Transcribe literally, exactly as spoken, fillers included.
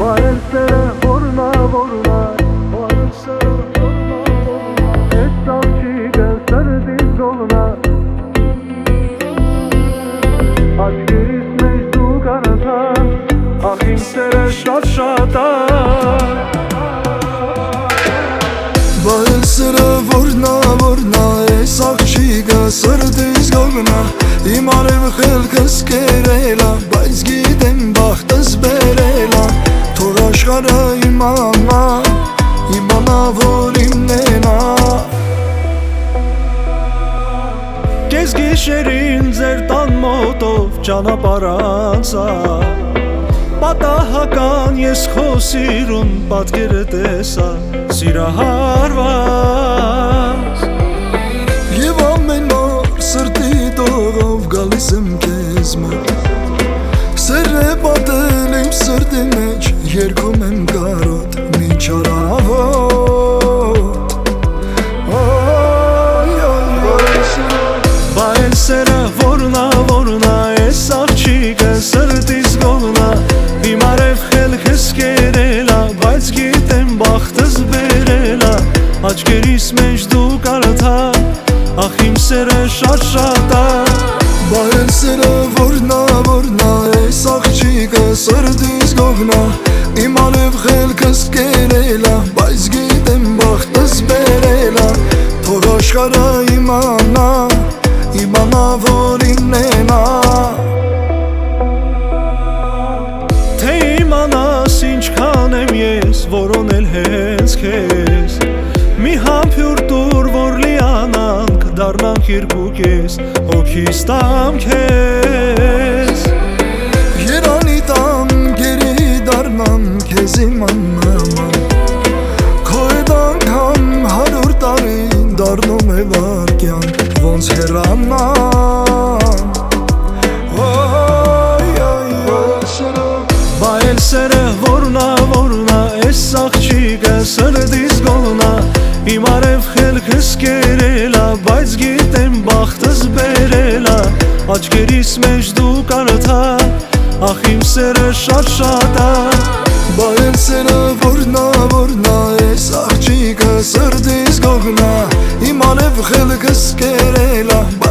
Baelsere vorna vorna, baelsere vorna vorna, etrafçı gel sardı zoluna. Aç geriz mecdu karatan, ahim sere şaşata. Baelsere vorna vorna, esakçı gel sardı zoluna. İmarı xelkes kerela, bayz gidem baxtız berela. Toraşqara imana, imana volim nena. Gezgi şerin zertan motov ճանապարհանցա Պատահական ես քո սիրուն պատկերը տեսա սիրահարված Եվ ամեն օր սրտի տողով գալիս եմ քեզ մոտ Սեր է պատել իմ սրտի մեջ երգում եմ կարոտ մի չարավոտ Baelsere vorna vorna, es աղջիկը սրտիս գողնա Դիմարև խելքս կերելա, բայց գիտեմ բախտս բերելա Աչկերիս մեջ դու կարդա, ախ իմ սերը շատ շատ ա Baelsere vorna vorna, es աղջիկը սրտիս գողնա Իմ արև խելքս կերելա, բայց գիտեմ բախտս բերելա Թող աշխարհը իմանա իմանա որ իննեն ա Թե իմանաս ինչքան եմ ես որոնել հենց քեզ Մի համբյուր տուր որ լիանանք դառնանք երկուքես հոգիս տամ քեզ Երանի տամ գերի դառնամ քեզ իմանամ Քո հետ անգամ հարյուր տարի դառնում է վարկյան ոնց հեռանամ Baelsere vorna vorna, es աղջիկը սրտիս գողնա Իմ արև խելքս կերելա, բայց գիտեմ բախտս բերելա Աչկերիս մեջ դու կարդա, ախ իմ սերը շատ շատ ա Baelsere vorna vorna, es աղջիկը սրտիս գողնա Իմ արև խելքս կերելա